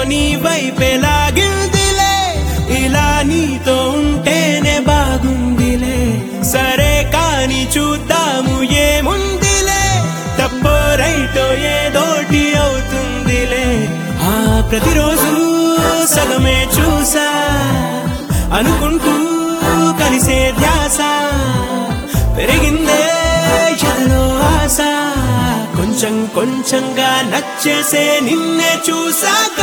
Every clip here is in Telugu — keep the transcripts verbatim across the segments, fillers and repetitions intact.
నీ వైపే లాగిందిలే ఇలా నీతో ఉంటేనే బాగుందిలే సరే కాని చూద్దాము ఏముందిలే తప్పో రైటో ఏదోటి అవుతుందిలే ఆ ప్రతిరోజు సగమే చూసా అనుకుంటూ కలిసే ధ్యాస పెరిగిందే ఎదలో ఆశ కొంచెం కొంచెంగా నచ్చేసే నిన్నే చూసాక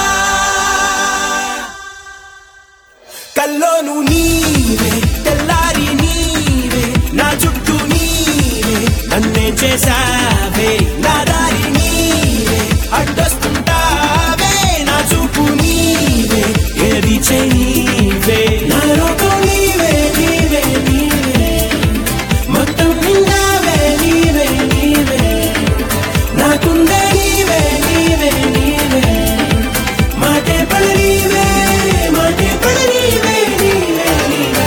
కల్లోను నీవే తెల్లారి నీవే నా చుట్టూ నీవే నన్నే చేసావే నా దారి నీవే అడ్డొస్తుంటావే నా చూపు నీవే ఏది చేయవే నా లోకం నీవే నీవే నీవే మొత్తం నిండావే నీవే నీవే నాకుందే నీవే నీవే నీవే మాటే పడ నీవే మాటే పడ నీవే నీవే నీవే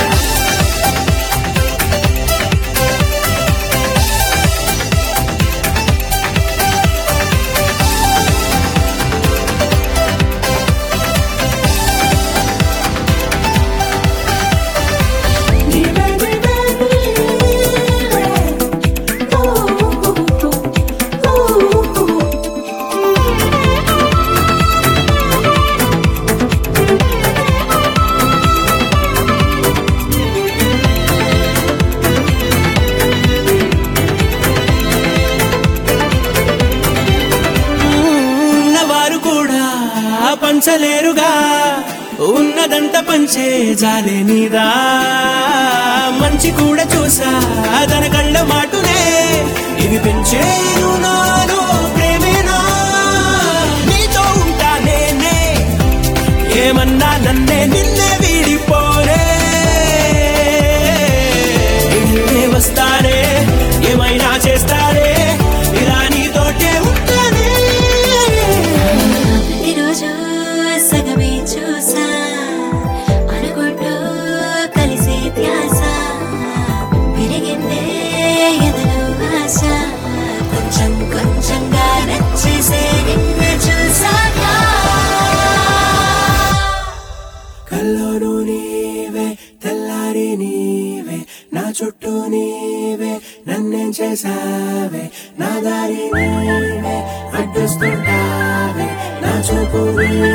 ఉన్నవారు కూడా పంచలేరుగా ఉన్నదంతా పంచే జాలే నీదా మంచి కూడా చూసా తన కళ్ళ మాటునే ఇది పెంచేను నాలో ప్రేమేనా నీతో ఉంటా నేనే ఏమన్నా నన్నే నిన్నే వీడిపోరే నిన్నే వస్తారే ఏమైనా చేస్తారే ఇలా నీతోటే ఉంటానే ఈరోజు సగమే చూసా అనుకుంటూ కలిసే ధ్యాస పెరిగిందే ఎదలో ఆశ కొంచెం కొంచెంగా నచ్చేసే నిన్ను చూసాక కల్లోను నీవే తెల్లారి నీవే నా చుట్టూ నీవే నన్నేం చేసావే నా దారి నీవే అడ్డొస్తుంటావే నా చూపు నీవే